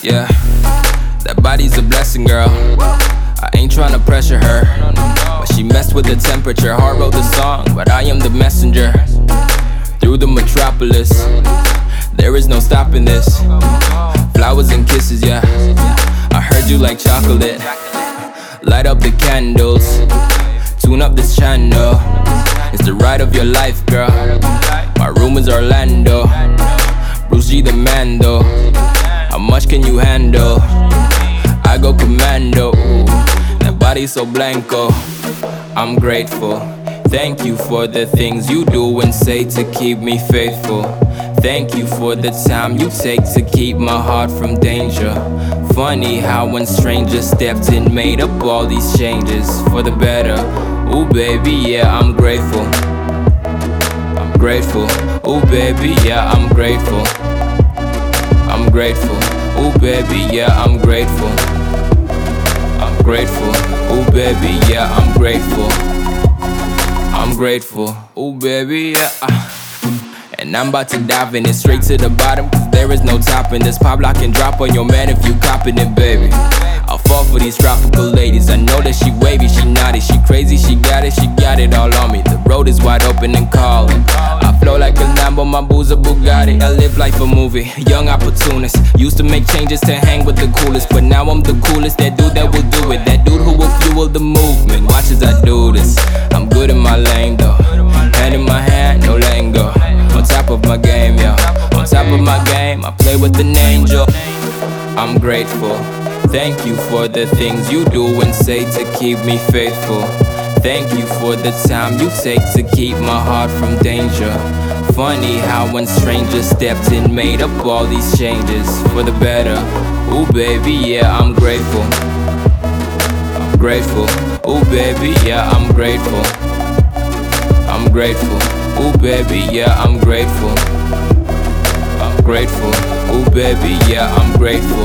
Yeah, that body's a blessing, girl. I ain't tryna pressure her, but she messed with the temperature. Heart wrote the song, but I am the messenger. Through the metropolis, there is no stopping this. Flowers and kisses, yeah. I heard you like chocolate. Light up the candles, tune up this channel. It's the ride of your life, girl. My room is Orlando. Bruce G the man though. How much can you handle? I go commando. That body so blanco. I'm grateful. Thank you for the things you do and say to keep me faithful. Thank you for the time you take to keep my heart from danger. Funny how when strangers stepped in, made up all these changes for the better. Ooh baby, yeah, I'm grateful. I'm grateful. Ooh baby, yeah, I'm grateful. I'm grateful. Ooh baby, yeah, I'm grateful. I'm grateful. Ooh baby, yeah, I'm grateful. I'm grateful. Ooh baby, yeah. And I'm about to dive in it straight to the bottom, cause there is no topping this. Pop, lock, and drop on your man if you copping it, baby. I'll fall for these tropical ladies. I know that she wavy, she naughty, she crazy, she got it all on me. The road is wide open and calling. I flow like a Lambo, my boo's a Bugatti. I live like a movie, young opportunist. Used to make changes to hang with the coolest, but now I'm the coolest. That dude that will do it, that dude who will fuel the movement. Watch as I do this. I'm good in my lane though. Hand in my hand, no letting go. On top of my game, yo. On top of my game, I play with an angel. I'm grateful. Thank you for the things you do and say to keep me faithful. Thank you for the time you take to keep my heart from danger. Funny how when strangers stepped in, made up all these changes for the better. Ooh baby, yeah, I'm grateful. I'm grateful. Ooh baby, yeah, I'm grateful. I'm grateful. Ooh baby, yeah, I'm grateful. I'm grateful. Ooh baby, yeah, I'm grateful.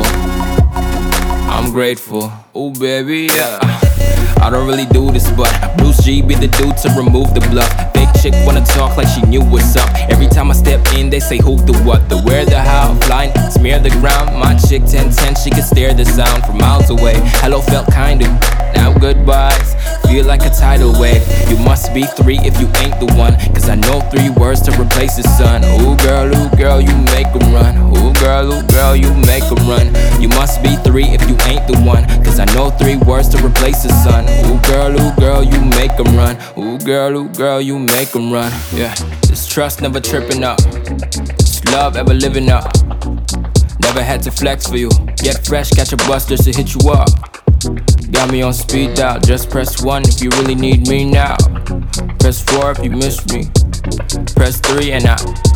I'm grateful. Ooh baby, yeah. I don't really do this, but Bruce G be the dude to remove the bluff. Fake chick wanna talk like she knew what's up. Every time I step in, they say who, the what, the where, the how. Flying, smear the ground. My chick 10-10, she can stare the sound from miles away. Hello felt kinda, now goodbyes feel like a tidal wave. You must be 3 if you ain't the one, cause I know 3 words to replace the sun. Ooh girl, you make 'em run. Ooh girl, you make 'em run. You must be 3 if you ain't the one, cause I know 3 words to replace the sun. Ooh girl, you make 'em run. Ooh girl, you make 'em run. Yeah, this trust never tripping up. This love ever living up. Never had to flex for you. Get fresh, catch a bus just to hit you up. Got me on speed dial, just press 1 if you really need me now. Press 4 if you miss me. Press 3 and out.